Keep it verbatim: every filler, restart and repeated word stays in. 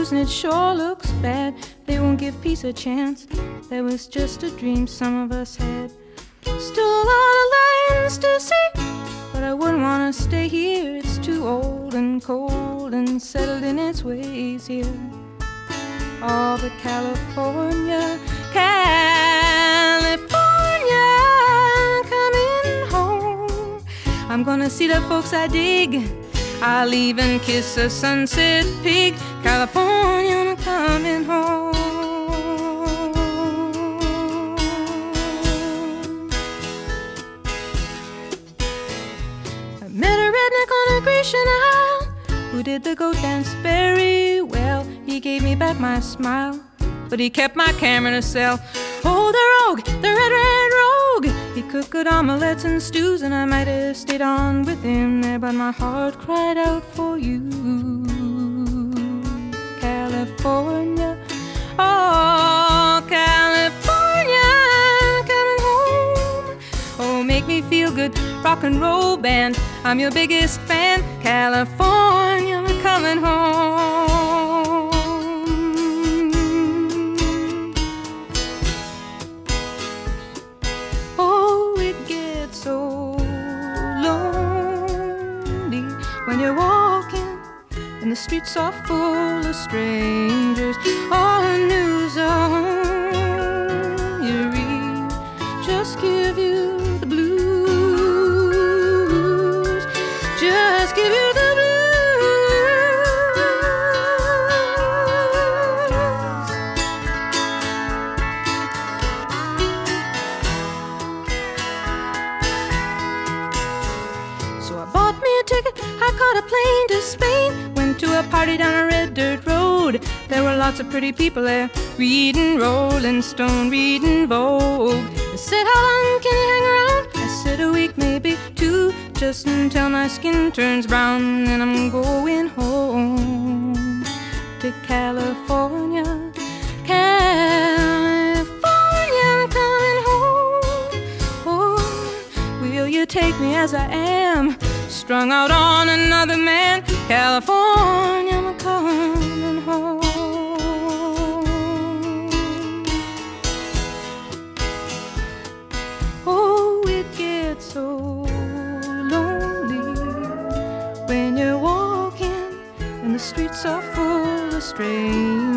news and it sure looks bad. They won't give peace a chance. That was just a dream some of us had. Still a lot of lands to see, but I wouldn't want to stay here. It's too old and cold and settled in its ways here. Oh, but California, California, coming home. I'm gonna see the folks I dig. I'll even kiss a sunset pig. California, I'm coming home. I met a redneck on a Grecian Isle who did the goat dance very well. He gave me back my smile, but he kept my camera in a cell. Oh, the rogue, the red, red rogue. He cooked good omelets and stews, and I might have stayed on with him there, but my heart cried out for you. California, oh, California, coming home. Oh, make me feel good, rock and roll band. I'm your biggest fan. California, I'm coming home. When you're walking and the streets are full of strangers, all the news on you read just give you the blues, just give you the blues. So I bought me a ticket, I caught a plane to Spain, went to a party down a red dirt road. There were lots of pretty people there, reading Rolling Stone, reading Vogue. They said, how long can you hang around? I said, a week, maybe two, just until my skin turns brown. Then I'm going home to California, California, I'm coming home. Oh, will you take me as I am, strung out on another man? California, I'm coming home. Oh, it gets so lonely when you're walking and the streets are full of strangers.